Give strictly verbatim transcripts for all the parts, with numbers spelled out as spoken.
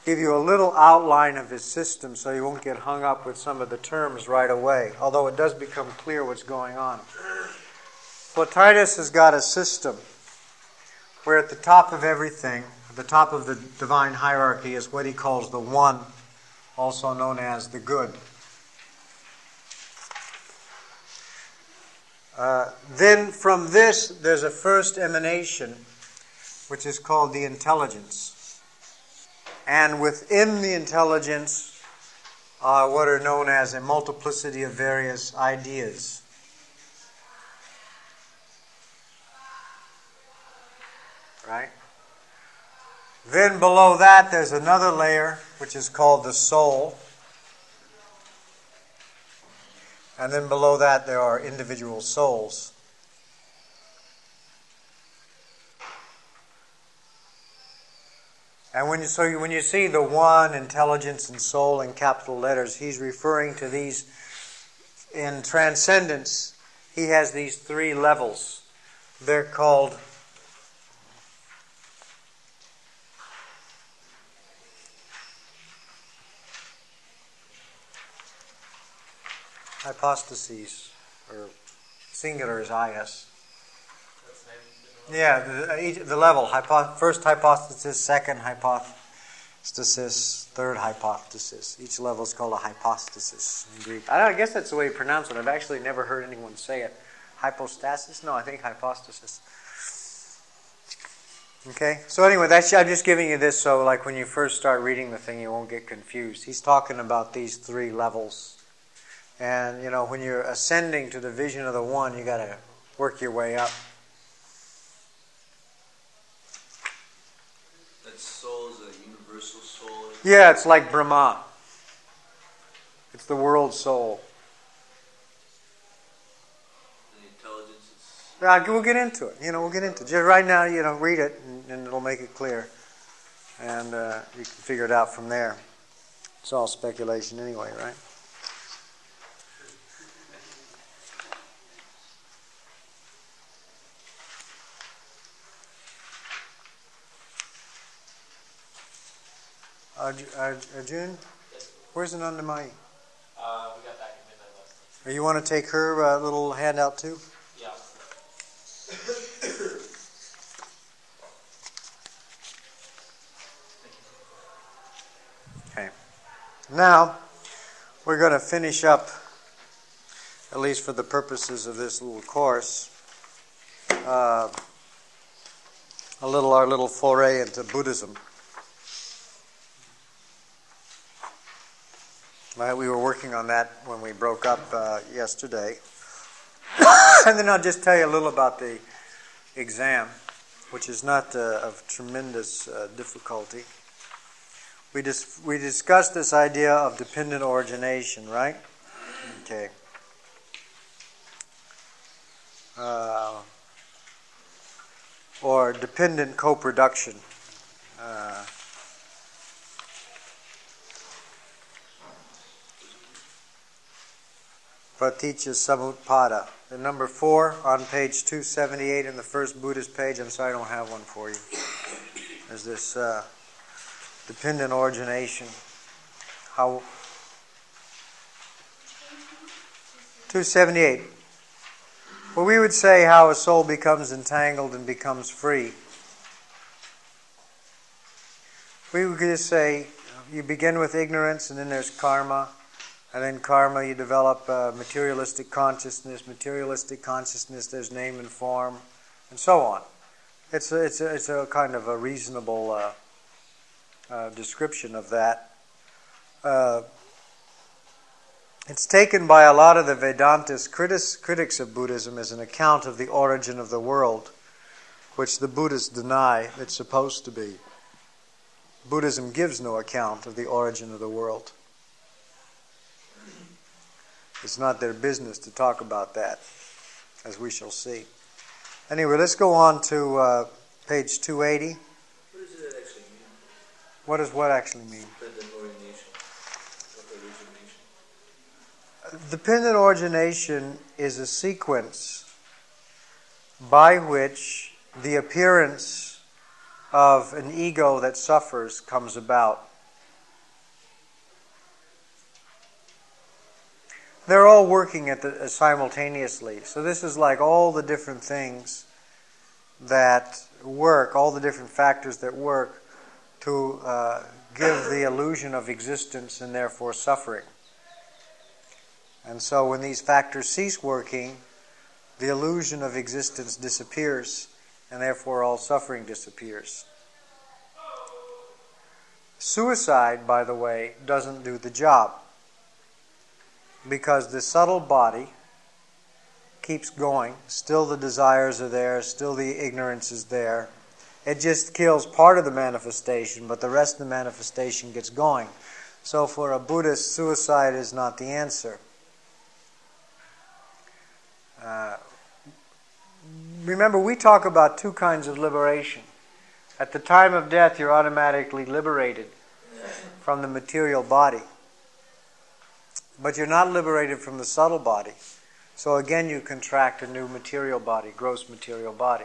give you a little outline of his system so you won't get hung up with some of the terms right away, although it does become clear what's going on. Plotinus has got a system where at the top of everything, at the top of the divine hierarchy is what he calls the One, also known as the Good. Uh, then from this, there's a first emanation, which is called the intelligence. And within the intelligence are what are known as a multiplicity of various ideas. Right? Then below that, there's another layer, which is called the soul. And then below that, there are individual souls. And when you, so you, when you see the One, intelligence, and soul in capital letters, he's referring to these, in transcendence, he has these three levels. They're called hypostases, or singular is I S. Yeah, the, each, the level, hypo, first hypostasis, second hypostasis, third hypostasis. Each level is called a hypostasis in Greek. I, don't, I guess that's the way you pronounce it. I've actually never heard anyone say it. Hypostasis? No, I think hypostasis. Okay, so anyway, that's, I'm just giving you this so like when you first start reading the thing, you won't get confused. He's talking about these three levels. And, you know, when you're ascending to the vision of the One, you got to work your way up. Soul is a universal soul? Yeah, it's like Brahma. It's the world soul. The intelligence is... Yeah, we'll get into it. You know, we'll get into it. Just right now, you know, read it and, and it'll make it clear. And uh, you can figure it out from there. It's all speculation anyway, right? Arjun, where's Anandamayi? Uh, we got back at midnight last night. Or you want to take her uh, little handout too? Yeah. Okay. Now, we're going to finish up, at least for the purposes of this little course, uh, a little our little foray into Buddhism. Right, we were working on that when we broke up uh, yesterday. And then I'll just tell you a little about the exam, which is not uh, of tremendous uh, difficulty. We dis- we discussed this idea of dependent origination, right? Okay. Uh, or dependent co-production. Uh, Praticca Samutpada. The number four on page two seventy-eight in the first Buddhist page. I'm sorry I don't have one for you. There's this uh, dependent origination. How? two seventy-eight. Well, we would say how a soul becomes entangled and becomes free. We could just say you begin with ignorance and then there's karma. And then karma, you develop uh, materialistic consciousness. Materialistic consciousness, there's name and form, and so on. It's a, it's a, it's a kind of a reasonable uh, uh, description of that. Uh, it's taken by a lot of the Vedantist critics, critics of Buddhism as an account of the origin of the world, which the Buddhists deny it's supposed to be. Buddhism gives no account of the origin of the world. It's not their business to talk about that, as we shall see. Anyway, let's go on to uh, page two eighty. What does it actually mean? What does what actually mean? Dependent origination. Origination. Dependent origination is a sequence by which the appearance of an ego that suffers comes about. they're all working at the, uh, simultaneously. So this is like all the different things that work, all the different factors that work to uh, give the illusion of existence and therefore suffering. And so when these factors cease working, the illusion of existence disappears, and therefore all suffering disappears. Suicide, by the way, doesn't do the job, because the subtle body keeps going. Still the desires are there, still the ignorance is there. It just kills part of the manifestation, but the rest of the manifestation gets going. So for a Buddhist, suicide is not the answer. Uh, remember, we talk about two kinds of liberation. At the time of death, you're automatically liberated from the material body. But you're not liberated from the subtle body. So again, you contract a new material body, gross material body.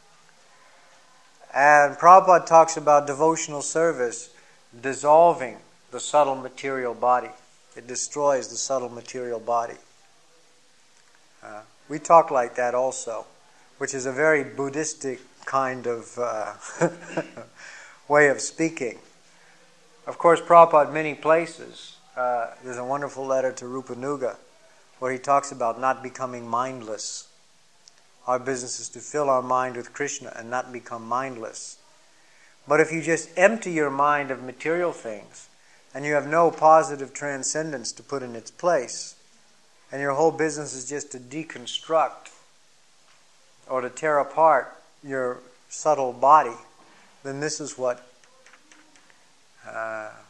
And Prabhupada talks about devotional service dissolving the subtle material body. It destroys the subtle material body. Uh, we talk like that also, which is a very Buddhistic kind of uh, way of speaking. Of course, Prabhupada, many places, uh, there's a wonderful letter to Rupanuga where he talks about not becoming mindless. Our business is to fill our mind with Krishna and not become mindless. But if you just empty your mind of material things and you have no positive transcendence to put in its place, and your whole business is just to deconstruct or to tear apart your subtle body, then this is what uh,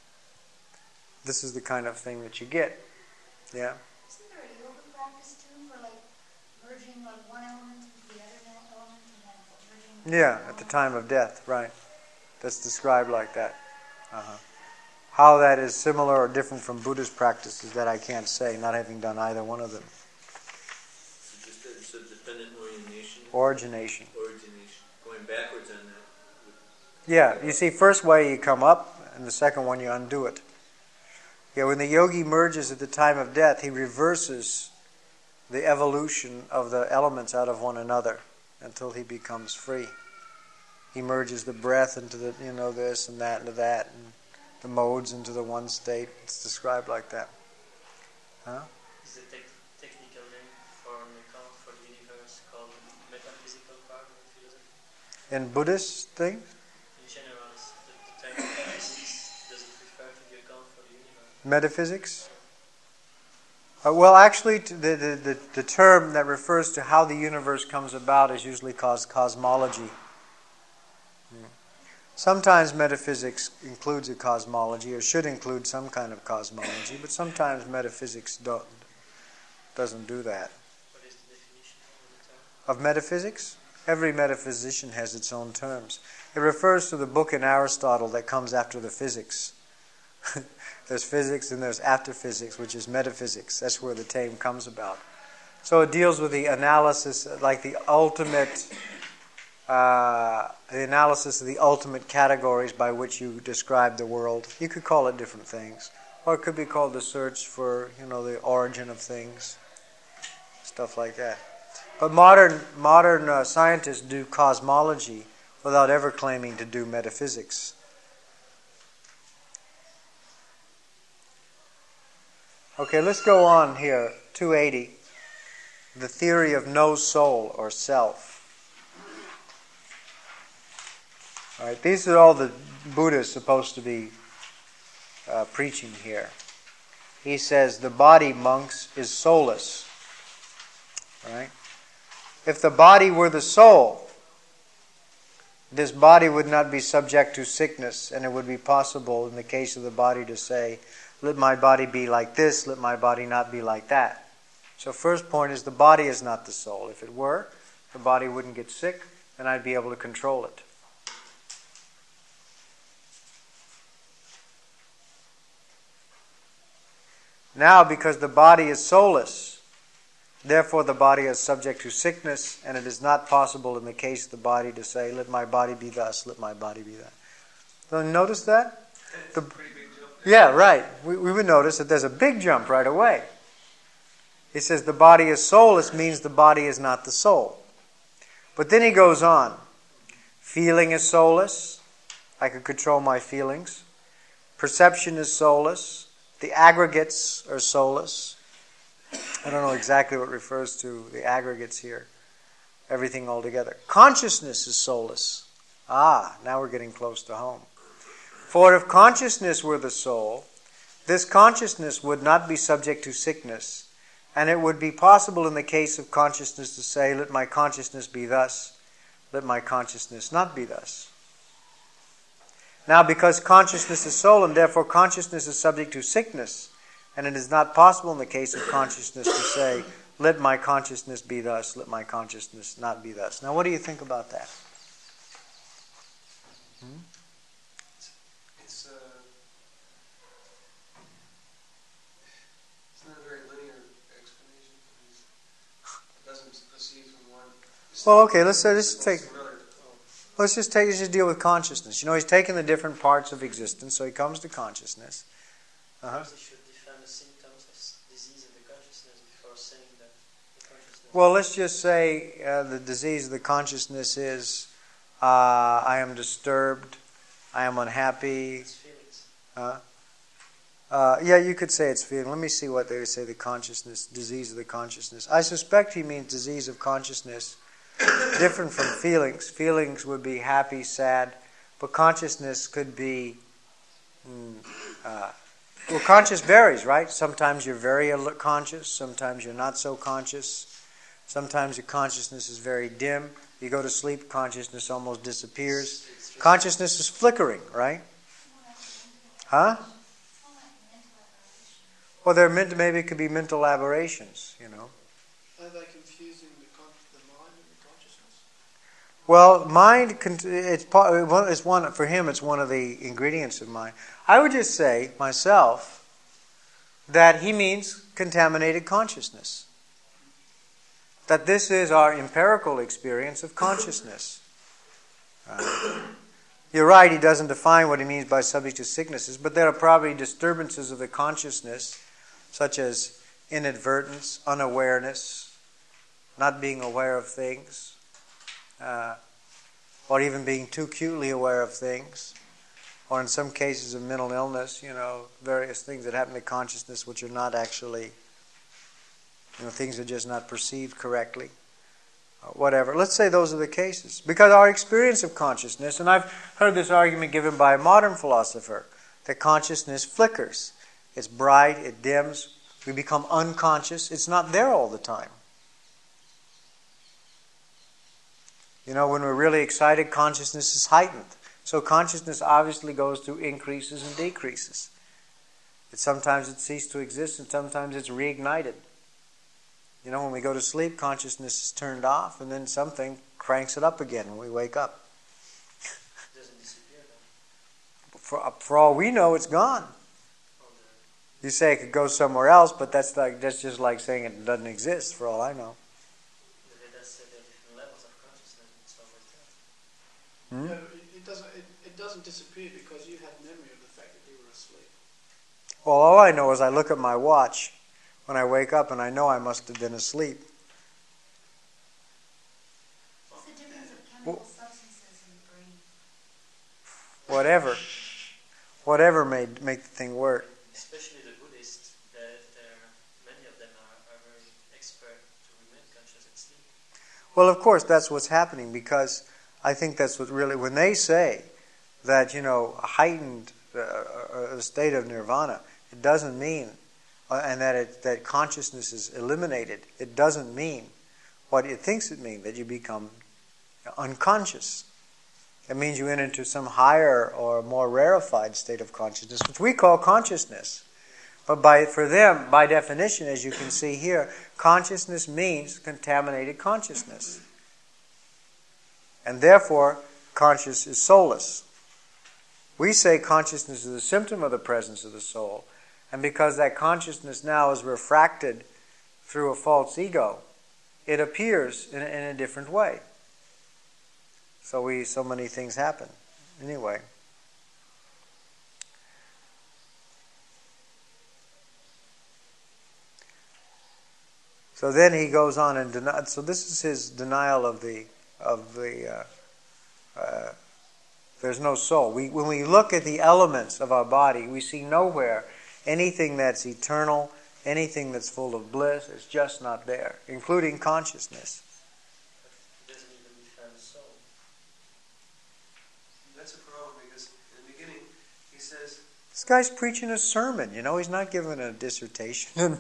this is the kind of thing that you get. Yeah. Isn't there a yoga practice too for like merging like one element into the other element and then merging? Yeah, at the time of death, right. That's described like that. Uh-huh. How that is similar or different from Buddhist practices, that I can't say, not having done either one of them. So just that it's a dependent orientation? Origination. Origination. Going backwards on that. Yeah, you see, first way you come up, and the second one you undo it. Yeah, when the yogi merges at the time of death, he reverses the evolution of the elements out of one another until he becomes free. He merges the breath into the, you know, this and that into that, and the modes into the one state. It's described like that. Huh? Is the tec- technical name for an account for the universe called metaphysical part of philosophy? In Buddhist things? In general, is the, the term metaphysics, does it refer to the account for the universe? Metaphysics? Uh, well, actually, t- the, the, the, the term that refers to how the universe comes about is usually called cosmology. Hmm. Sometimes metaphysics includes a cosmology, or should include some kind of cosmology, but sometimes metaphysics don't, doesn't do that. What is the definition of the term? Of metaphysics? Every metaphysician has its own terms. It refers to the book in Aristotle that comes after the physics. There's physics and there's after-physics, which is metaphysics. That's where the term comes about. So it deals with the analysis, like the ultimate, uh, the analysis of the ultimate categories by which you describe the world. You could call it different things. Or it could be called the search for, you know, the origin of things. Stuff like that. But modern modern uh, scientists do cosmology without ever claiming to do metaphysics. Okay, let's go on here. two eighty. The theory of no soul or self. All right, these are all the Buddha is supposed to be uh, preaching here. He says the body, monks, is soulless. All right? If the body were the soul, this body would not be subject to sickness, and it would be possible in the case of the body to say, let my body be like this, let my body not be like that. So first point is the body is not the soul. If it were, the body wouldn't get sick, and I'd be able to control it. Now, because the body is soulless, therefore the body is subject to sickness, and it is not possible in the case of the body to say, let my body be thus, let my body be that. Don't you notice that? The, yeah, right. We, we would notice that there's a big jump right away. He says the body is soulless means the body is not the soul. But then he goes on. Feeling is soulless. I can control my feelings. Perception is soulless. The aggregates are soulless. I don't know exactly what refers to the aggregates here. Everything altogether. Consciousness is soulless. Ah, now we're getting close to home. For if consciousness were the soul, this consciousness would not be subject to sickness, and it would be possible in the case of consciousness to say, let my consciousness be thus, let my consciousness not be thus. Now, because consciousness is soul, and therefore consciousness is subject to sickness, and it is not possible in the case of consciousness to say, let my consciousness be thus, let my consciousness not be thus. Now, what do you think about that? Hmm? It's, uh, it's not a very linear explanation. It doesn't proceed from one. Well, okay, let's, uh, let's take... Another. Let's just take, let's just deal with consciousness. You know, he's taking the different parts of existence, so he comes to consciousness. Uh-huh. Perhaps he should define the symptoms of disease of the consciousness before saying that the consciousness... Well, let's just say uh, the disease of the consciousness is uh, I am disturbed, I am unhappy. It's feelings. Huh? Uh, yeah, you could say it's feeling. Let me see what they say the consciousness, disease of the consciousness. I suspect he means disease of consciousness, different from feelings. Feelings would be happy, sad, but consciousness could be... Mm, uh, well, conscious varies, right? Sometimes you're very conscious, sometimes you're not so conscious. Sometimes your consciousness is very dim. You go to sleep, consciousness almost disappears. Consciousness is flickering, right? Huh? Well, they're meant to, maybe it could be mental aberrations, you know. Are they confusing the, con- the mind and the consciousness? Well, mind, it's, part, it's one, for him, it's one of the ingredients of mind. I would just say, myself, that he means contaminated consciousness. That this is our empirical experience of consciousness. Uh, you're right, he doesn't define what he means by subject to sicknesses, but there are probably disturbances of the consciousness, such as inadvertence, unawareness, not being aware of things, uh, or even being too acutely aware of things, or in some cases of mental illness, you know, various things that happen to consciousness which are not actually, you know, things are just not perceived correctly, uh, whatever. Let's say those are the cases. Because our experience of consciousness, and I've heard this argument given by a modern philosopher, that consciousness flickers. It's bright, it dims, we become unconscious. It's not there all the time. You know, when we're really excited, consciousness is heightened. So consciousness obviously goes through increases and decreases. It, sometimes it ceases to exist and sometimes it's reignited. You know, when we go to sleep, consciousness is turned off and then something cranks it up again when we wake up. It doesn't disappear then. For, for all we know, it's gone. You say it could go somewhere else, but that's like that's just like saying it doesn't exist, for all I know. The Vedas said there are different levels of consciousness, it's always there. Hmm? No, it, it doesn't. It, it doesn't disappear because you had memory of the fact that you were asleep. Well, all I know is I look at my watch when I wake up and I know I must have been asleep. What's the difference of chemical substances in the brain? Whatever. Whatever made make the thing work. Especially the Buddhists, that many of them are, are very expert to remain conscious and sleep. Well, of course, that's what's happening, because I think that's what really, when they say that, you know, a heightened uh, a state of nirvana, it doesn't mean, uh, and that it, that consciousness is eliminated, it doesn't mean what it thinks it means, that you become unconscious. It means you enter into some higher or more rarefied state of consciousness, which we call consciousness. But by for them, by definition, as you can see here, consciousness means contaminated consciousness. And therefore, conscious is soulless. We say consciousness is a symptom of the presence of the soul. And because that consciousness now is refracted through a false ego, it appears in a, in a different way. So we, so many things happen. Anyway. So then he goes on and denies. So this is his denial of the of the. Uh, uh, there's no soul. We when we look at the elements of our body, we see nowhere anything that's eternal, anything that's full of bliss. It's just not there, including consciousness. It doesn't even define the soul. That's a problem because in the beginning he says, This guy's preaching a sermon. You know, he's not giving a dissertation. well,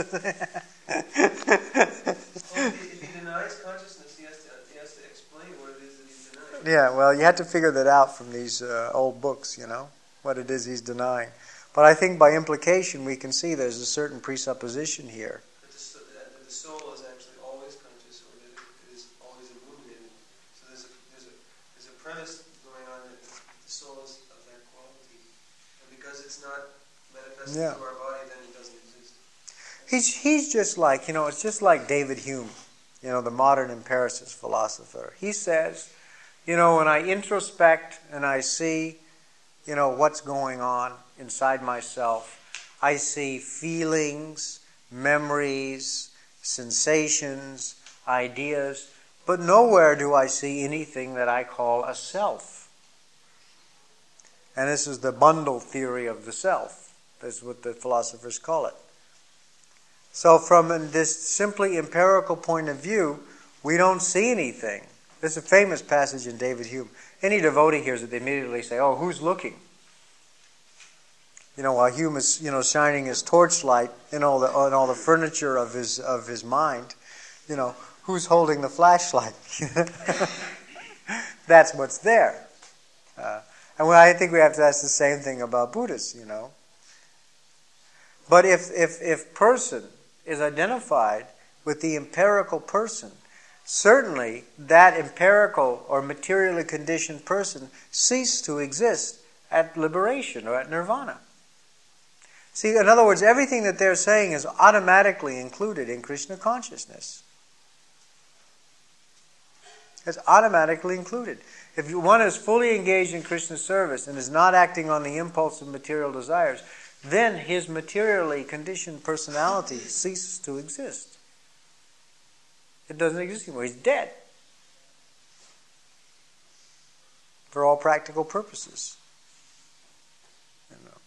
if, he, if he denies consciousness, he has to he has to explain what it is that he's denying. Yeah, well, you have to figure that out from these uh, old books, you know, what it is he's denying. But I think by implication we can see there's a certain presupposition here. That the, so- that the soul is actually always conscious, or that it is always illuminated. So there's a there's a there's a premise going on that the soul is of that quality, and because it's not manifested Yeah. to our body, then it doesn't exist. He's he's just like, you know, it's just like David Hume, you know, the modern empiricist philosopher. He says, you know, when I introspect and I see, you know, what's going on inside myself, I see feelings, memories, sensations, ideas, but nowhere do I see anything that I call a self. And this is the bundle theory of the self. That's what the philosophers call it. So from this simply empirical point of view, we don't see anything. There's a famous passage in David Hume. Any devotee hears it, they immediately say, oh, who's looking? You know, while Hume is, you know, shining his torchlight in all the on all the furniture of his of his mind, you know, who's holding the flashlight? That's what's there. Uh, and I think we have to ask the same thing about Buddhists, you know. But if if if person is identified with the empirical person, certainly that empirical or materially conditioned person ceased to exist at liberation or at nirvana. See, in other words, everything that they're saying is automatically included in Krishna consciousness. It's automatically included. If one is fully engaged in Krishna's service and is not acting on the impulse of material desires, then his materially conditioned personality ceases to exist. It doesn't exist anymore. He's dead. For all practical purposes. You know.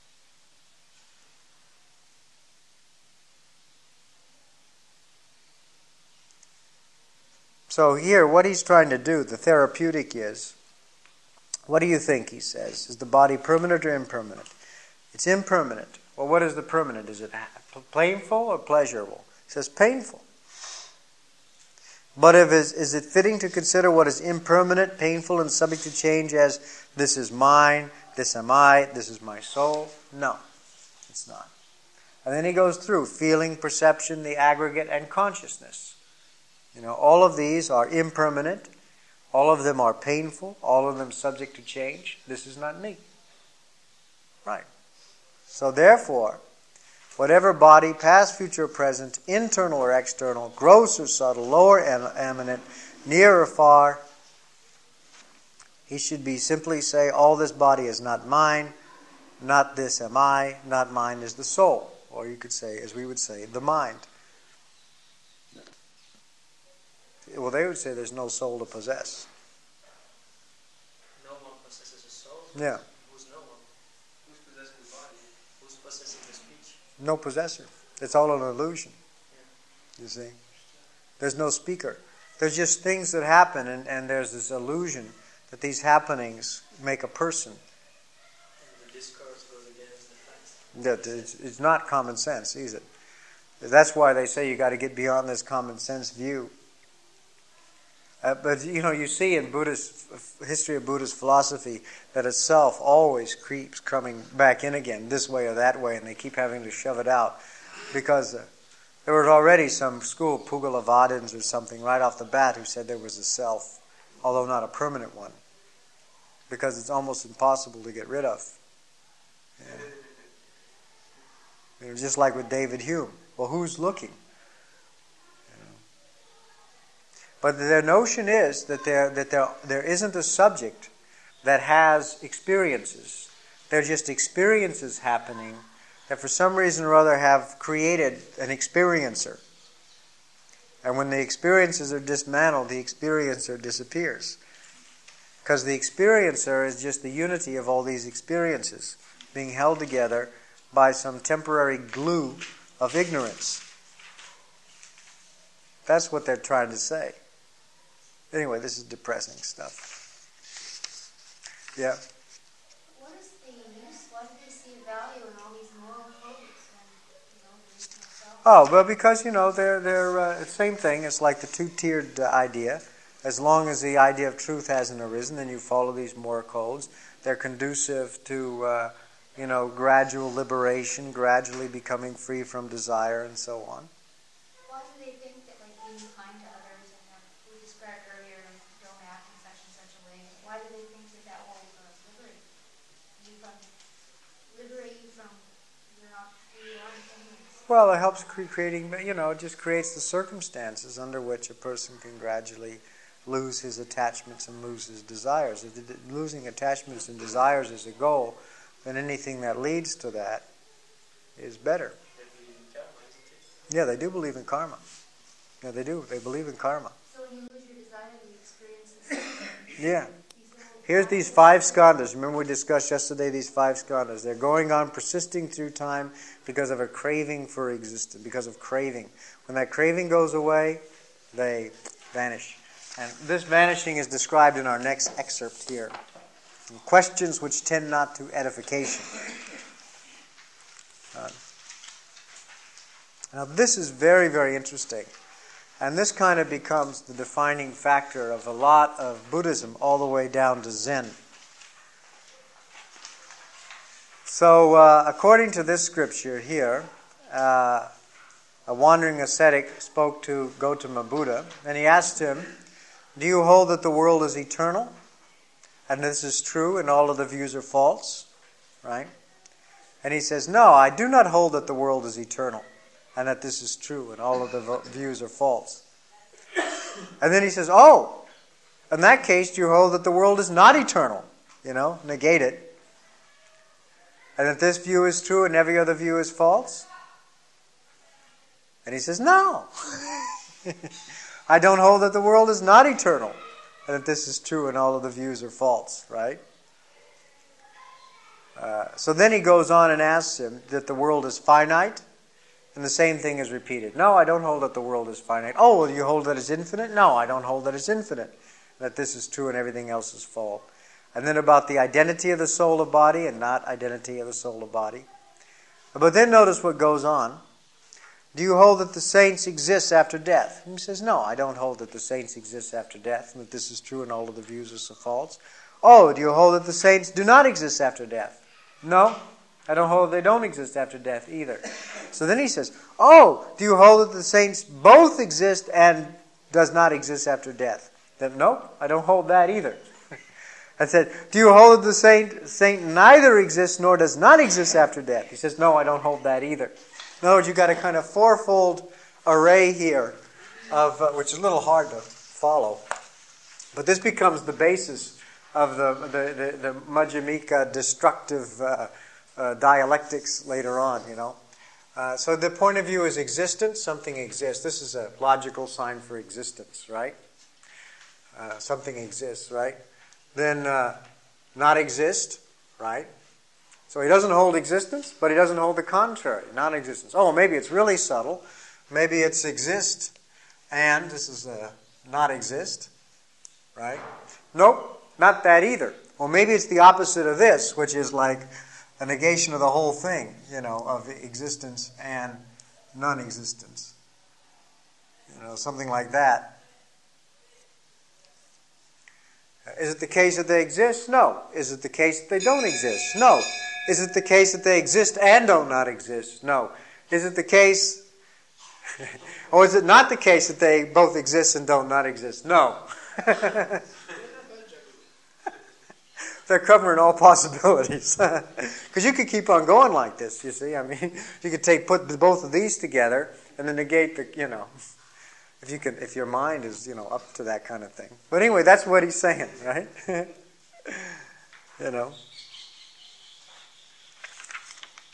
So here, what he's trying to do, the therapeutic is, what do you think, he says? Is the body permanent or impermanent? It's impermanent. Well, what is the permanent? Is it painful or pleasurable? He says painful. But if is, is it fitting to consider what is impermanent, painful, and subject to change as this is mine, this am I, this is my soul? No, it's not. And then he goes through feeling, perception, the aggregate, and consciousness. You know, all of these are impermanent. All of them are painful. All of them subject to change. This is not me. Right. So therefore, whatever body, past, future, present, internal or external, gross or subtle, lower and eminent, near or far, he should be simply say, all this body is not mine, not this am I, not mine is the soul. Or you could say, as we would say, the mind. Well, they would say there's no soul to possess. No one possesses a soul. Yeah. Who's no one? Who's possessing the body? Who's possessing the speech? No possessor. It's all an illusion. Yeah. You see? There's no speaker. There's just things that happen, and, and there's this illusion that these happenings make a person. And the discourse goes against the facts. That it's, it's not common sense, is it? That's why they say you got to get beyond this common sense view. Uh, but you know, you see in Buddhist history of Buddhist philosophy that itself always creeps coming back in again, this way or that way, and they keep having to shove it out because uh, there was already some school, Pugalavadins or something, right off the bat, who said there was a self, although not a permanent one, because it's almost impossible to get rid of. Yeah. You know, just like with David Hume. Well, who's looking? But their notion is that there that there there isn't a subject that has experiences. They're just experiences happening that for some reason or other have created an experiencer. And when the experiences are dismantled, the experiencer disappears. Because the experiencer is just the unity of all these experiences being held together by some temporary glue of ignorance. That's what they're trying to say. Anyway, this is depressing stuff. Yeah? What is the use? Why do they see a value in all these moral codes and, you know, there is no self? Oh, well, because, you know, they're, they're uh, same thing. It's like the two-tiered uh, idea. As long as the idea of truth hasn't arisen, then you follow these moral codes. They're conducive to, uh, you know, gradual liberation, gradually becoming free from desire, and so on. Why do they think that, like, being kind to others and uh, we described earlier, don't act in such and such a way, why do they think that that will uh, liberate you from, liberate you from your not who you are things? Well, it helps cre- creating, you know, it just creates the circumstances under which a person can gradually lose his attachments and lose his desires. If the, losing attachments and desires is a goal, then anything that leads to that is better. They believe in karma, isn't it? Yeah, they do believe in karma. Yeah, they do. They believe in karma. So when you lose your desire, you experience this. Yeah. these little Here's these five skandhas. Remember we discussed yesterday these five skandhas. They're going on, persisting through time because of a craving for existence, because of craving. When that craving goes away, they vanish. And this vanishing is described in our next excerpt here. Questions which tend not to edification. Uh, now this is very, very interesting. And this kind of becomes the defining factor of a lot of Buddhism all the way down to Zen. So uh, according to this scripture here, uh, a wandering ascetic spoke to Gautama Buddha, and he asked him, do you hold that the world is eternal? And this is true and all of the views are false? Right? And he says, no, I do not hold that the world is eternal and that this is true and all of the vo- views are false. And then he says, oh, in that case, you hold that the world is not eternal. You know, negate it. And that this view is true and every other view is false? And he says, no. I don't hold that the world is not eternal, and that this is true and all of the views are false, right? Uh, so then he goes on and asks him that the world is finite, and the same thing is repeated. No, I don't hold that the world is finite. Oh, well, you hold that it's infinite? No, I don't hold that it's infinite, that this is true and everything else is false. And then about the identity of the soul of body and not identity of the soul of body. But then notice what goes on. Do you hold that the saints exist after death? And he says, no, I don't hold that the saints exist after death, and that this is true and all of the views are so false. Oh, do you hold that the saints do not exist after death? No, I don't hold that they don't exist after death either. So then he says, oh, do you hold that the saints both exist and does not exist after death? Then no, I don't hold that either. I said, do you hold that the saint, saint neither exists nor does not exist after death? He says, no, I don't hold that either. In other words, you've got a kind of fourfold array here, of uh, which is a little hard to follow. But this becomes the basis of the the, the, the Majjhimika destructive uh, uh, dialectics later on, you know. Uh, so the point of view is existence, something exists. This is a logical sign for existence, right? Uh, something exists, right? Then uh, not exist, right? So he doesn't hold existence, but he doesn't hold the contrary, non-existence. Oh, maybe it's really subtle. Maybe it's exist and this is a not exist, right? Nope, not that either. Well, maybe it's the opposite of this, which is like a negation of the whole thing, you know, of existence and non-existence. You know, something like that. Is it the case that they exist? No. Is it the case that they don't exist? No. Is it the case that they exist and don't not exist? No. Is it the case, or is it not the case that they both exist and don't not exist? No. They're covering all possibilities. Because you could keep on going like this, you see. I mean, you could take put both of these together and then negate the, you know, if you can, if your mind is, you know, up to that kind of thing. But anyway, that's what he's saying, right? You know.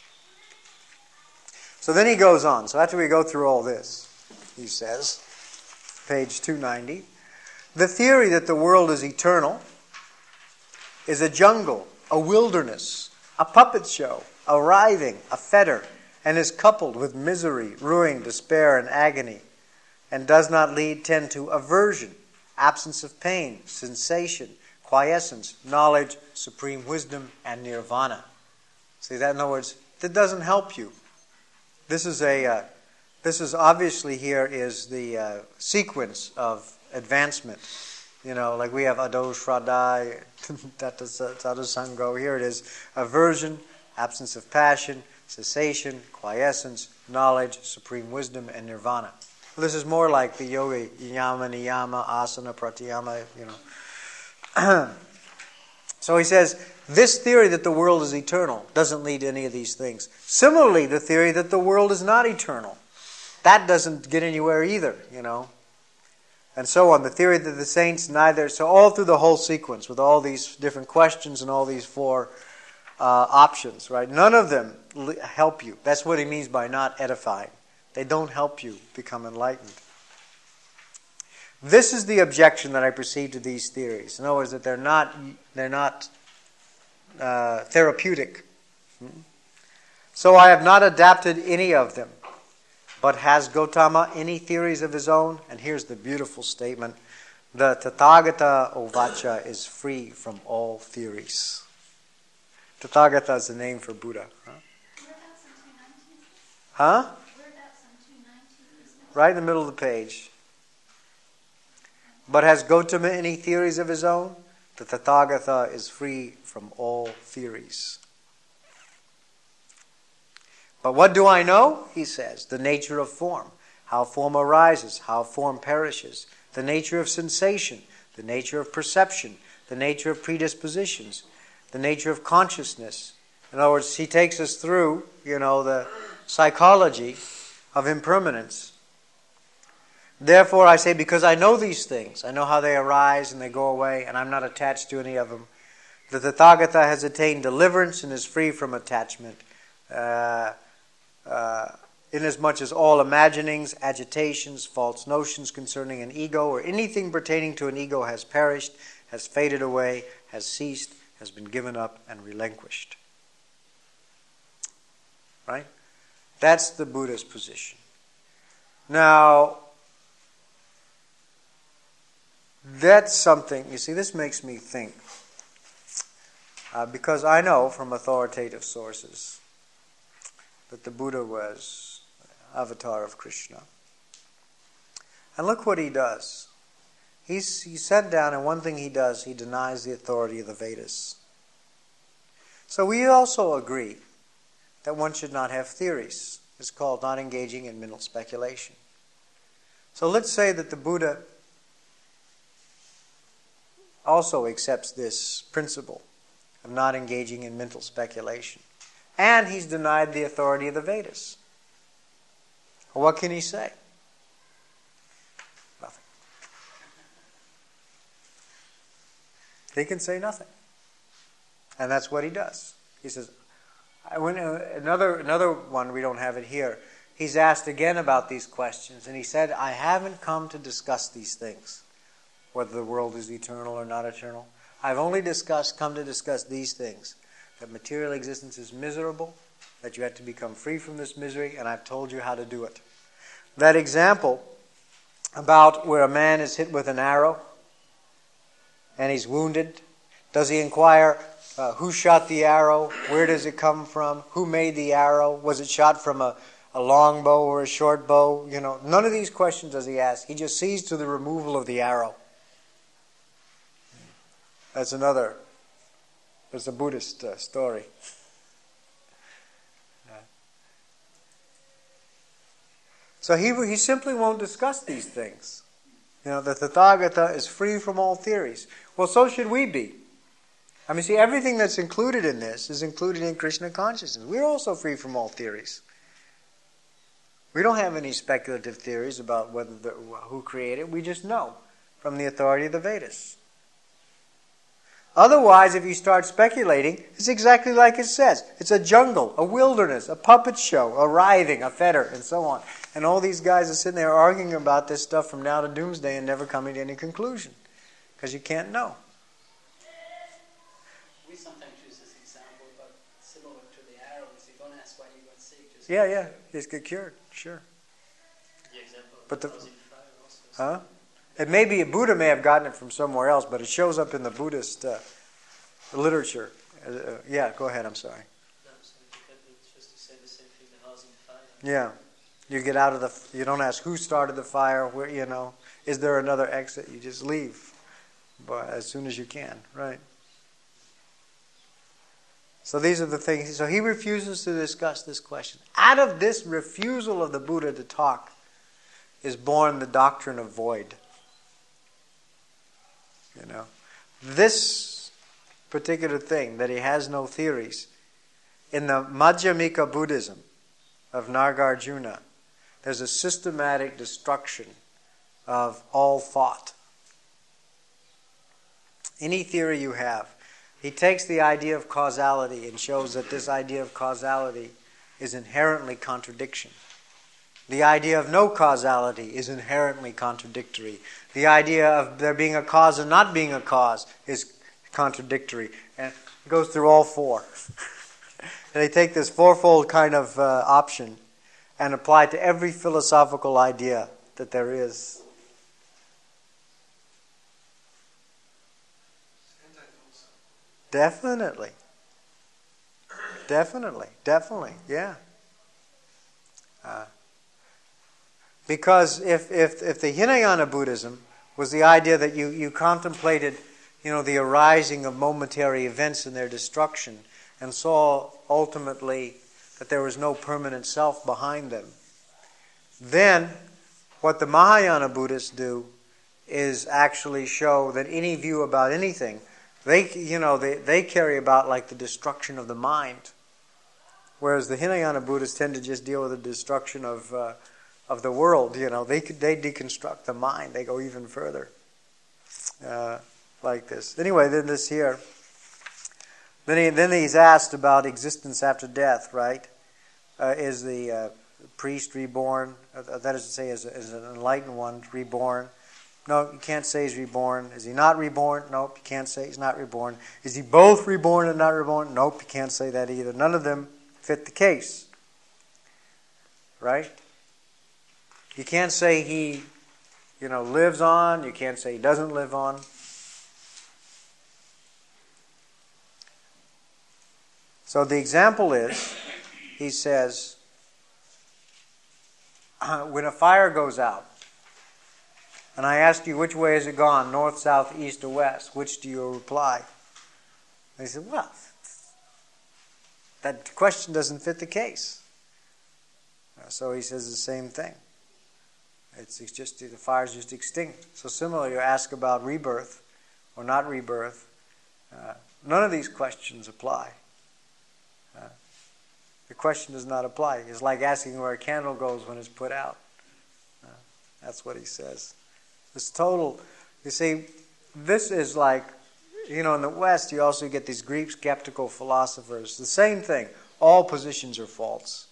So then he goes on. So after we go through all this, he says, page two ninety. The theory that the world is eternal is a jungle, a wilderness, a puppet show, a writhing, a fetter, and is coupled with misery, ruin, despair, and agony, and does not lead tend to aversion, absence of pain, sensation, quiescence, knowledge, supreme wisdom, and nirvana. See that? In other words, that doesn't help you. This is a, uh, this is obviously here is the uh, sequence of advancement. You know, like we have Ado Shraddha, Tata Sadhusango. Here it is: aversion, absence of passion, cessation, quiescence, knowledge, supreme wisdom, and nirvana. Well, this is more like the yoga, yama, niyama, asana, pratyama, you know. So he says, this theory that the world is eternal doesn't lead to any of these things. Similarly, the theory that the world is not eternal, that doesn't get anywhere either, you know. And so on. The theory that the saints neither, so all through the whole sequence with all these different questions and all these four uh, options, right? None of them help you. That's what he means by not edifying. They don't help you become enlightened. This is the objection that I perceive to these theories. In other words, that they're not, they're not uh, therapeutic. So I have not adapted any of them. But has Gautama any theories of his own? And here's the beautiful statement. The Tathagata Ovacha is free from all theories. Tathagata is the name for Buddha. Huh? Huh? Right in the middle of the page. But has Gautama any theories of his own? The Tathagata is free from all theories. But what do I know? He says, the nature of form, how form arises, how form perishes, the nature of sensation, the nature of perception, the nature of predispositions, the nature of consciousness. In other words, he takes us through, you know, the psychology of impermanence. Therefore, I say, because I know these things, I know how they arise and they go away, and I'm not attached to any of them, the Tathagata has attained deliverance and is free from attachment. Uh, Uh, inasmuch as all imaginings, agitations, false notions concerning an ego or anything pertaining to an ego has perished, has faded away, has ceased, has been given up and relinquished. Right? That's the Buddha's position. Now, that's something, you see, this makes me think. Uh, because I know from authoritative sources that the Buddha was avatar of Krishna. And look what he does. He's, he's sat down, and one thing he does, he denies the authority of the Vedas. So we also agree that one should not have theories. It's called not engaging in mental speculation. So let's say that the Buddha also accepts this principle of not engaging in mental speculation. And he's denied the authority of the Vedas. What can he say? Nothing. He can say nothing. And that's what he does. He says, I went, uh, another, another one, we don't have it here. He's asked again about these questions, and he said, I haven't come to discuss these things, whether the world is eternal or not eternal. I've only discussed, come to discuss these things. That material existence is miserable, that you have to become free from this misery, and I've told you how to do it. That example about where a man is hit with an arrow and he's wounded, does he inquire uh, who shot the arrow, where does it come from, who made the arrow, was it shot from a, a long bow or a short bow? You know, none of these questions does he ask. He just sees to the removal of the arrow. That's another. It's a Buddhist uh, story. So he he simply won't discuss these things. You know, the Tathagata is free from all theories. Well, so should we be. I mean, see, everything that's included in this is included in Krishna consciousness. We're also free from all theories. We don't have any speculative theories about whether the, who created. We just know from the authority of the Vedas. Otherwise, if you start speculating, it's exactly like it says. It's a jungle, a wilderness, a puppet show, a writhing, a fetter, and so on. And all these guys are sitting there arguing about this stuff from now to doomsday and never coming to any conclusion. Because you can't know. We sometimes use this example, but similar to the arrows. You don't ask why you got sick. Just Yeah, yeah. Just get cured. Sure. The example of But the- the housing fire also. Huh? It may be, Buddha may have gotten it from somewhere else, but it shows up in the Buddhist uh, literature. Uh, uh, yeah, go ahead, I'm sorry. No, so you can it's just to say the same thing, the housing fire. Yeah. You get out of the, you don't ask who started the fire, where, you know, is there another exit? You just leave. But as soon as you can, right? So these are the things. So he refuses to discuss this question. Out of this refusal of the Buddha to talk is born the doctrine of void. You know, this particular thing, that he has no theories, in the Madhyamika Buddhism of Nagarjuna, there's a systematic destruction of all thought. Any theory you have, he takes the idea of causality and shows that this idea of causality is inherently contradiction. The idea of no causality is inherently contradictory. The idea of there being a cause and not being a cause is contradictory. And it goes through all four. And they take this fourfold kind of uh, option and apply it to every philosophical idea that there is. Definitely. Definitely. Definitely. Yeah. Uh, because if, if if the Hinayana Buddhism was the idea that you, you contemplated, you know, the arising of momentary events and their destruction and saw ultimately that there was no permanent self behind them, then what the Mahayana Buddhists do is actually show that any view about anything, they you know they, they carry about like the destruction of the mind, whereas the Hinayana Buddhists tend to just deal with the destruction of uh, of the world. You know, they they deconstruct the mind. They go even further, uh, like this. Anyway, then this here. Then he, then he's asked about existence after death. Right? Uh, is the uh, priest reborn? Uh, that is to say, is, is an enlightened one reborn? No, you can't say he's reborn. Is he not reborn? Nope, you can't say he's not reborn. Is he both reborn and not reborn? Nope, you can't say that either. None of them fit the case. Right? You can't say he, you know, lives on. You can't say he doesn't live on. So the example is, he says, uh, when a fire goes out, and I ask you, which way has it gone? North, south, east, or west? Which do you reply? And he said, well, that question doesn't fit the case. So he says the same thing. It's just, the fire is just extinct. So similarly, you ask about rebirth or not rebirth. Uh, none of these questions apply. Uh, the question does not apply. It's like asking where a candle goes when it's put out. Uh, that's what he says. This total, you see, this is like, you know, in the West you also get these Greek skeptical philosophers. The same thing. All positions are false.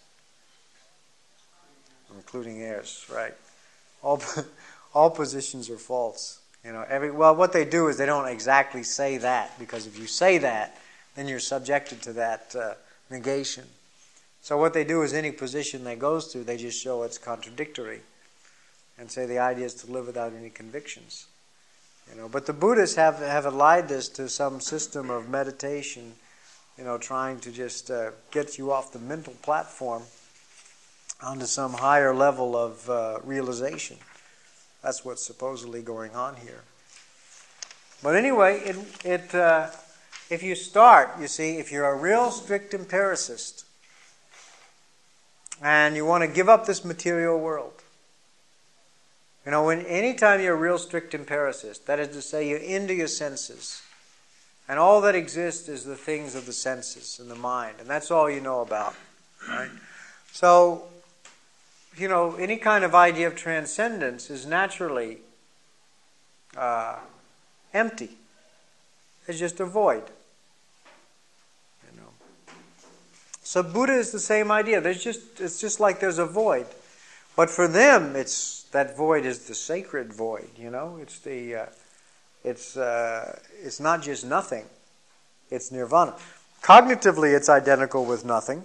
Including Ayres, right? All all positions are false. You know, every well, what they do is they don't exactly say that, because if you say that, then you're subjected to that uh, negation. So what they do is any position they goes to, they just show it's contradictory, and say the idea is to live without any convictions. You know, but the Buddhists have have allied this to some system of meditation. You know, trying to just uh, get you off the mental platform onto some higher level of uh, realization. That's what's supposedly going on here. But anyway, it, it uh, if you start, you see, if you're a real strict empiricist and you want to give up this material world, you know, when anytime you're a real strict empiricist, that is to say, you're into your senses, and all that exists is the things of the senses and the mind, and that's all you know about, right? So, you know, any kind of idea of transcendence is naturally uh, empty. It's just a void. You know. So Buddha is the same idea. There's just it's just like there's a void. But for them, it's that void is the sacred void. You know, it's the uh, it's uh, it's not just nothing. It's nirvana. Cognitively, it's identical with nothing.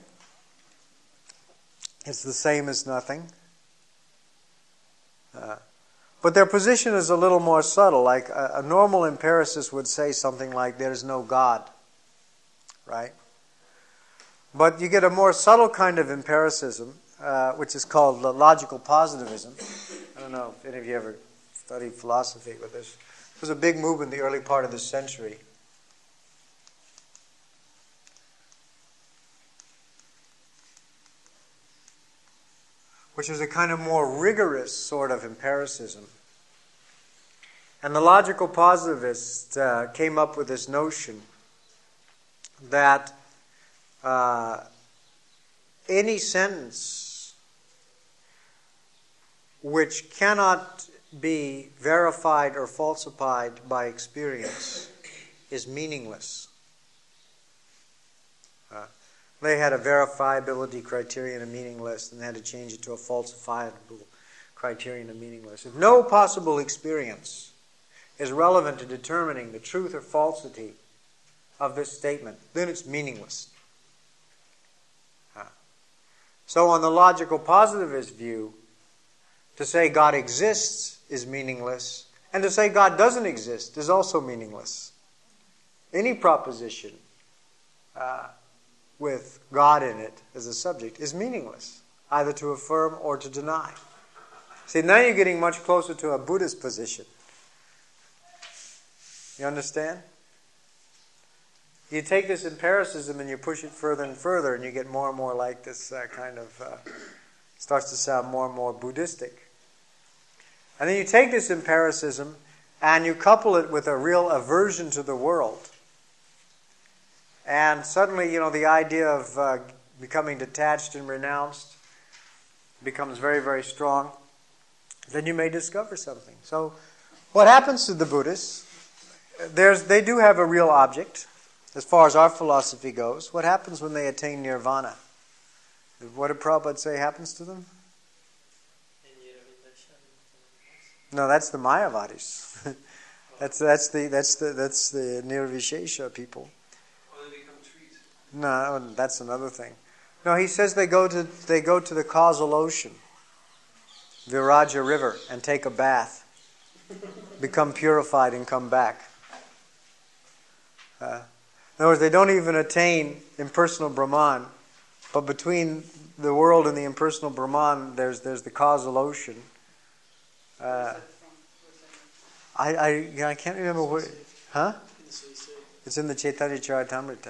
It's the same as nothing. Uh, but their position is a little more subtle. Like a, a normal empiricist would say something like, "There is no God," right? But you get a more subtle kind of empiricism, uh, which is called logical positivism. I don't know if any of you ever studied philosophy, but there's, there was a big movement in the early part of this century. Which is a kind of more rigorous sort of empiricism. And the logical positivists uh, came up with this notion that uh, any sentence which cannot be verified or falsified by experience is meaningless. Uh, They had a verifiability criterion of meaningless, and they had to change it to a falsifiable criterion of meaningless. If no possible experience is relevant to determining the truth or falsity of this statement, then it's meaningless. So on the logical positivist view, to say God exists is meaningless, and to say God doesn't exist is also meaningless. Any proposition uh, with God in it as a subject is meaningless, either to affirm or to deny. See, now you're getting much closer to a Buddhist position. You understand? You take this empiricism and you push it further and further, and you get more and more like this uh, kind of, uh, starts to sound more and more Buddhistic. And then you take this empiricism and you couple it with a real aversion to the world. And suddenly, you know, the idea of uh, becoming detached and renounced becomes very, very strong. Then you may discover something. So, what happens to the Buddhists? There's, they do have a real object, as far as our philosophy goes. What happens when they attain nirvana? What did Prabhupada say happens to them? No, that's the Mayavadis. that's that's the that's the that's the Nirvishesha people. No, that's another thing. No, he says they go to they go to the causal ocean, Viraja River, and take a bath, become purified, and come back. Uh, in other words, they don't even attain impersonal Brahman, but between the world and the impersonal Brahman, there's there's the causal ocean. Uh, I I I can't remember where. Huh? It's in the Chaitanya Charitamrita.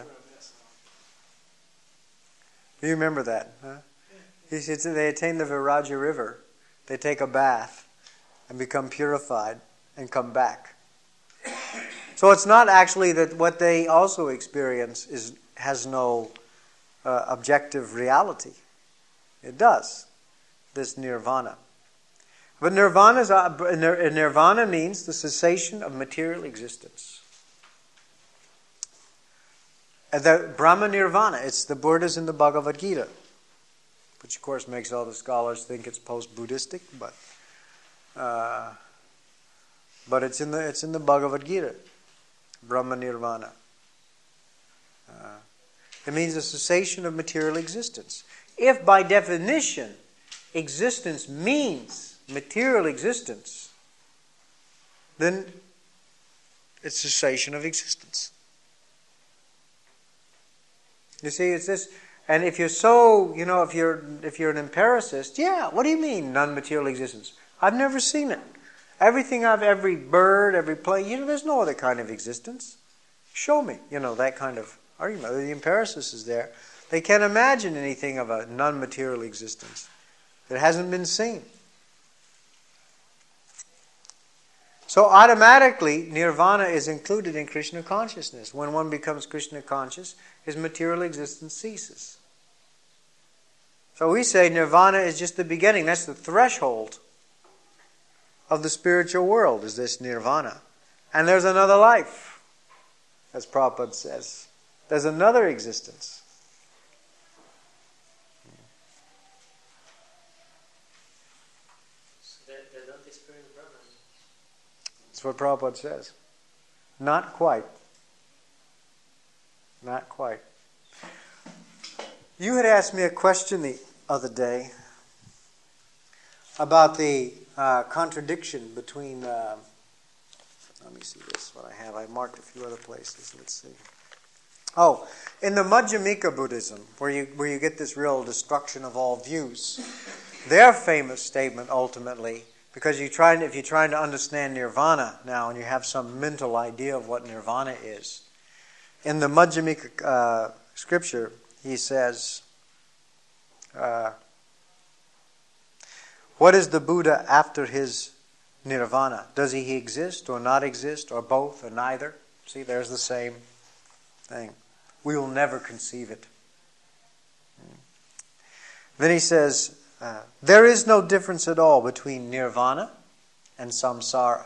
You remember that, huh? He says they attain the Viraja River, they take a bath, and become purified, and come back. So it's not actually that what they also experience is has no uh, objective reality. It does. This nirvana. But nirvana, is, uh, nirvana means the cessation of material existence. The Brahma Nirvana, it's the Buddhas in the Bhagavad Gita, which of course makes all the scholars think it's post-Buddhistic, but uh, but it's in the it's in the Bhagavad Gita, Brahma Nirvana. Uh, it means the cessation of material existence. If by definition existence means material existence, then it's cessation of existence. You see, it's this, and if you're so, you know, if you're if you're an empiricist, yeah, what do you mean non-material existence? I've never seen it. Everything I've, every bird, every plane, you know, there's no other kind of existence. Show me, you know, that kind of argument. The empiricist is there. They can't imagine anything of a non-material existence that hasn't been seen. So automatically, nirvana is included in Krishna consciousness. When one becomes Krishna conscious, his material existence ceases. So we say nirvana is just the beginning. That's the threshold of the spiritual world, is this nirvana. And there's another life, as Prabhupada says. There's another existence. That's what Prabhupada says. Not quite. Not quite. You had asked me a question the other day about the uh, contradiction between... Uh, let me see this, what I have. I marked a few other places. Let's see. Oh, in the Madhyamika Buddhism, where you where you get this real destruction of all views, their famous statement ultimately, because you try, if you're trying to understand nirvana now and you have some mental idea of what nirvana is, in the Madhyamika uh, scripture, he says, uh, what is the Buddha after his nirvana? Does he exist or not exist or both or neither? See, there's the same thing. We will never conceive it. Then he says, uh, there is no difference at all between nirvana and samsara.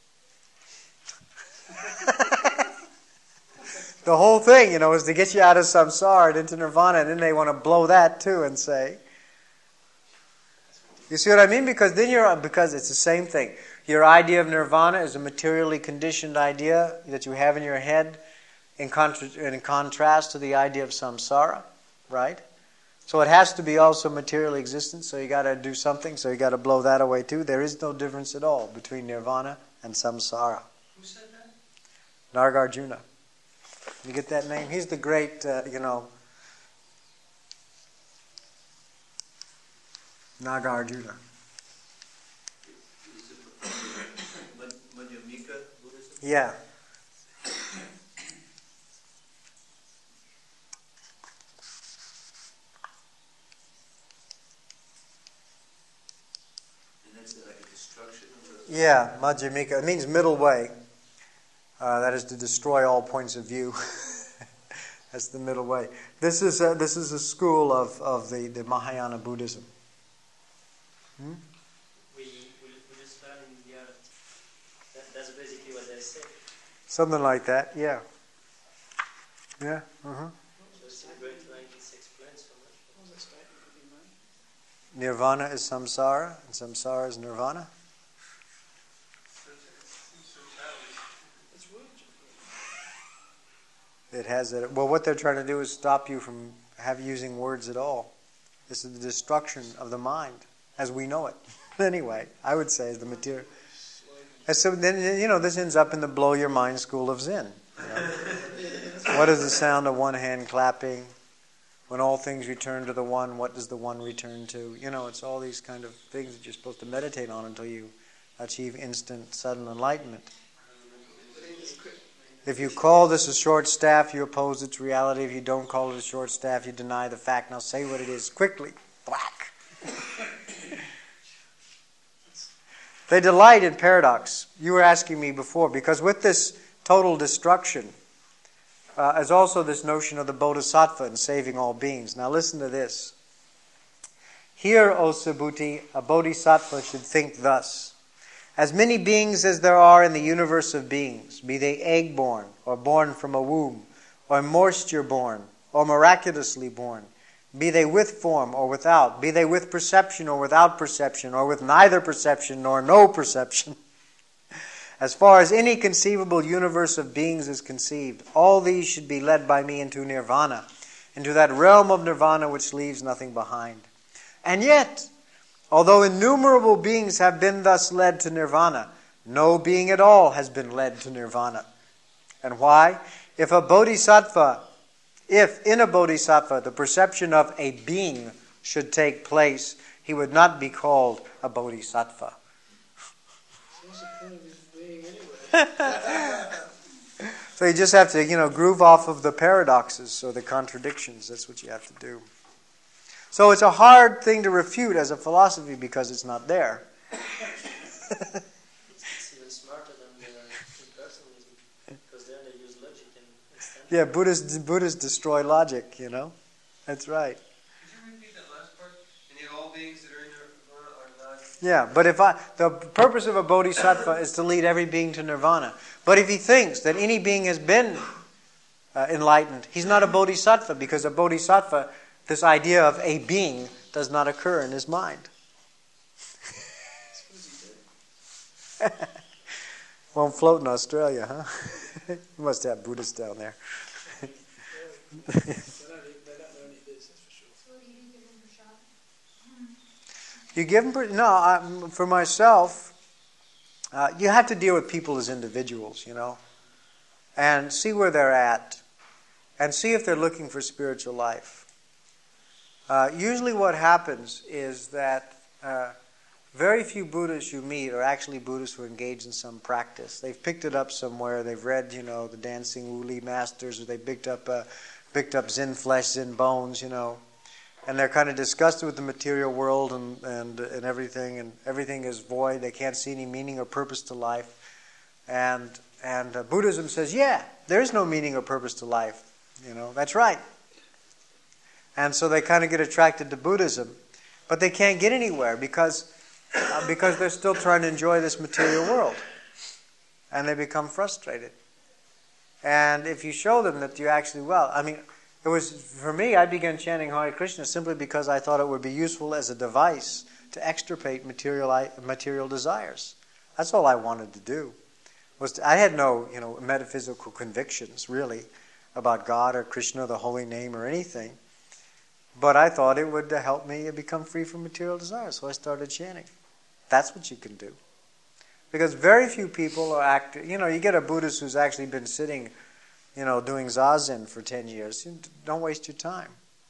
The whole thing, you know, is to get you out of samsara and into nirvana, and then they want to blow that too and say, you see what I mean? Because then you're, because it's the same thing. Your idea of nirvana is a materially conditioned idea that you have in your head in, contra- in contrast to the idea of samsara, right? So it has to be also materially existent, so you got to do something, so you got to blow that away too. There is no difference at all between nirvana and samsara. Who said that? Nagarjuna. You get that name? He's the great, uh, you know, Nagarjuna. Is it Madhyamika Buddhism? Yeah. And that's like a destruction of the... Yeah, Madhyamika. It means middle way. Uh, that is to destroy all points of view. That's the middle way. This is a, this is a school of, of the, the Mahayana Buddhism. Hmm? We, we, we just learned in the other. That, that's basically what they say. Something like that, yeah. Yeah, uh-huh. So it's a great line, it explains so much. What was that statement that you made? Nirvana is samsara, and samsara is nirvana. It's rude. It has it. Well, what they're trying to do is stop you from have using words at all. This is the destruction of the mind as we know it. Anyway, I would say is the material. And so then, you know, this ends up in the blow your mind school of Zen. You know? What is the sound of one hand clapping? When all things return to the one, what does the one return to? You know, it's all these kind of things that you're supposed to meditate on until you achieve instant, sudden enlightenment. If you call this a short staff, you oppose its reality. If you don't call it a short staff, you deny the fact. Now say what it is quickly. Black. They delight in paradox. You were asking me before, because with this total destruction uh, is also this notion of the bodhisattva and saving all beings. Now listen to this. Here, O Subhuti, a bodhisattva should think thus. As many beings as there are in the universe of beings, be they egg-born, or born from a womb, or moisture-born, or miraculously born, be they with form or without, be they with perception or without perception, or with neither perception nor no perception. As far as any conceivable universe of beings is conceived, all these should be led by me into nirvana, into that realm of nirvana which leaves nothing behind. And yet, although innumerable beings have been thus led to nirvana, no being at all has been led to nirvana. And why? If a bodhisattva, if in a bodhisattva the perception of a being should take place, he would not be called a bodhisattva. What's the point of his being anyway? So you just have to, you know, groove off of the paradoxes or the contradictions. That's what you have to do. So it's a hard thing to refute as a philosophy because it's not there. It's even smarter than the impersonalism, because then they use logic and instead. Yeah, Buddhists, Buddhists destroy logic, you know. That's right. Could you repeat that last part? And yet all beings that are in nirvana are not... Yeah, but if I, the purpose of a bodhisattva is to lead every being to nirvana. But if he thinks that any being has been uh, enlightened, he's not a bodhisattva, because a bodhisattva, this idea of a being, does not occur in his mind. Won't float in Australia, huh? You must have Buddhists down there. They don't, they don't know any of this, that's for sure. So what do you give them for shot? You give them, per- no, I, for myself, uh, you have to deal with people as individuals, you know, and see where they're at, and see if they're looking for spiritual life. Uh, usually what happens is that uh, very few Buddhists you meet are actually Buddhists who engage in some practice. They've picked it up somewhere. They've read, you know, the Dancing Wu Li Masters, or they picked up, uh, picked up Zen Flesh, Zen Bones, you know, and they're kind of disgusted with the material world and, and and everything, and everything is void. They can't see any meaning or purpose to life. And and uh, Buddhism says, yeah, there is no meaning or purpose to life. You know, that's right. And so they kind of get attracted to Buddhism, but they can't get anywhere because uh, because they're still trying to enjoy this material world, and they become frustrated. And if you show them that you actually, well, I mean, it was, for me, I began chanting Hare Krishna simply because I thought it would be useful as a device to extirpate material material desires. That's all I wanted to do. Was to, I had no, you know, metaphysical convictions really about God or Krishna or the holy name or anything. But I thought it would help me become free from material desires, so I started chanting. That's what you can do. Because very few people are active. You know, you get a Buddhist who's actually been sitting, you know, doing zazen for ten years. Don't waste your time.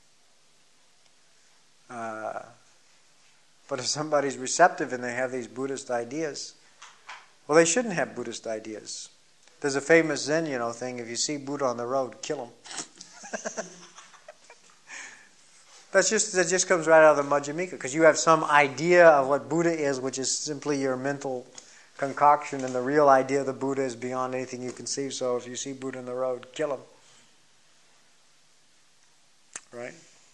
Uh, but if somebody's receptive and they have these Buddhist ideas, well, they shouldn't have Buddhist ideas. There's a famous Zen, you know, thing. If you see Buddha on the road, kill him. That's just that just comes right out of the Majjhimika, because you have some idea of what Buddha is, which is simply your mental concoction, and the real idea of the Buddha is beyond anything you conceive. So if you see Buddha on the road, kill him. Right?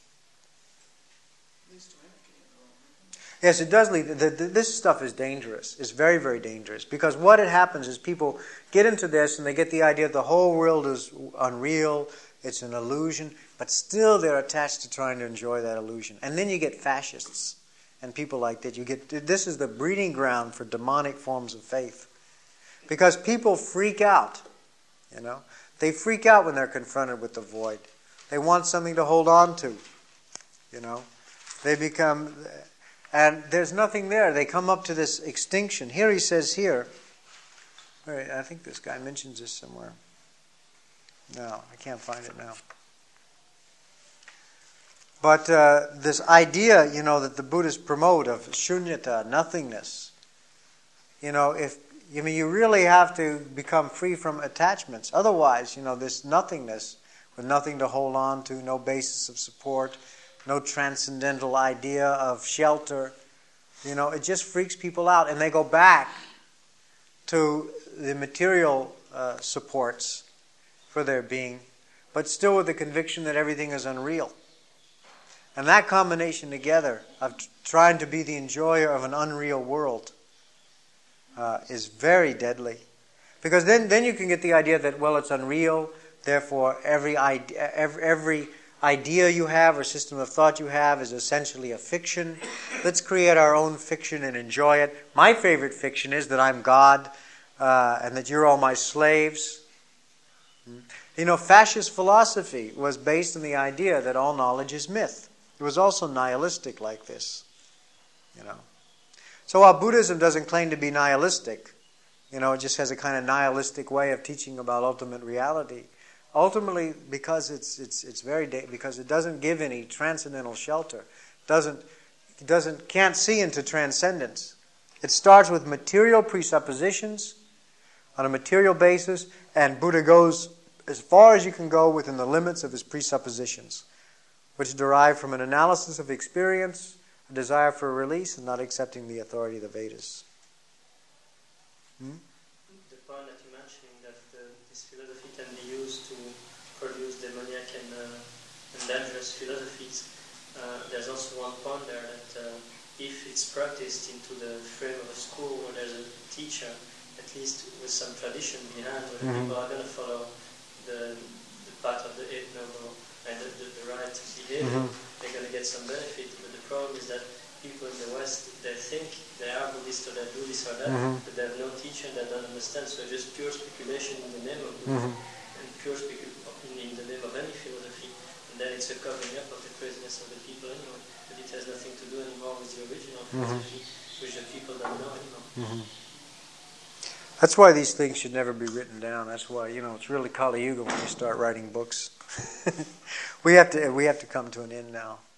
Yes, it does lead. The, the, this stuff is dangerous. It's very, very dangerous. Because what it happens is people get into this and they get the idea that the whole world is unreal, it's an illusion, but still they're attached to trying to enjoy that illusion. And then you get fascists and people like that. You get this is the breeding ground for demonic forms of faith. Because people freak out, you know. They freak out when they're confronted with the void. They want something to hold on to, you know. They become... And there's nothing there. They come up to this extinction. Here he says here, I think this guy mentions this somewhere. No, I can't find it now. But uh, this idea, you know, that the Buddhists promote of shunyata, nothingness, you know, if I mean, you really have to become free from attachments. Otherwise, you know, this nothingness, with nothing to hold on to, no basis of support, no transcendental idea of shelter, you know, it just freaks people out. And they go back to the material uh, supports for their being, but still with the conviction that everything is unreal. And that combination together of t- trying to be the enjoyer of an unreal world uh, is very deadly. Because then, then you can get the idea that, well, it's unreal, therefore every idea, every, every idea you have or system of thought you have is essentially a fiction. Let's create our own fiction and enjoy it. My favorite fiction is that I'm God uh, and that you're all my slaves. You know, fascist philosophy was based on the idea that all knowledge is myth. It was also nihilistic like this, you know. So while Buddhism doesn't claim to be nihilistic, you know, it just has a kind of nihilistic way of teaching about ultimate reality. Ultimately, because it's it's it's very da- because it doesn't give any transcendental shelter, doesn't doesn't can't see into transcendence. It starts with material presuppositions on a material basis, and Buddha goes as far as you can go within the limits of his presuppositions, which derive from an analysis of experience, a desire for release, and not accepting the authority of the Vedas. Hmm? The point that you mentioned, that uh, this philosophy can be used to produce demoniac and, uh, and dangerous philosophies. Uh, there's also one point there that uh, if it's practiced into the frame of a school where there's a teacher, at least with some tradition behind, where mm-hmm. people are going to follow the, the path of the Eighth Noble and the, the, the right behavior, mm-hmm. they're going to get some benefit. But the problem is that people in the West, they think they are Buddhist or they do this or that, Mhm. but they have no teacher and they don't understand. So just pure speculation in the name of Mhm. Buddhism and pure speculation in, in the name of any philosophy. And then it's a covering up of the craziness of the people anyway. But it has nothing to do anymore with the original philosophy, which the people don't know anymore. Mhm. That's why these things should never be written down. That's why, you know, it's really Kali Yuga when you start writing books. we have to we have to come to an end now.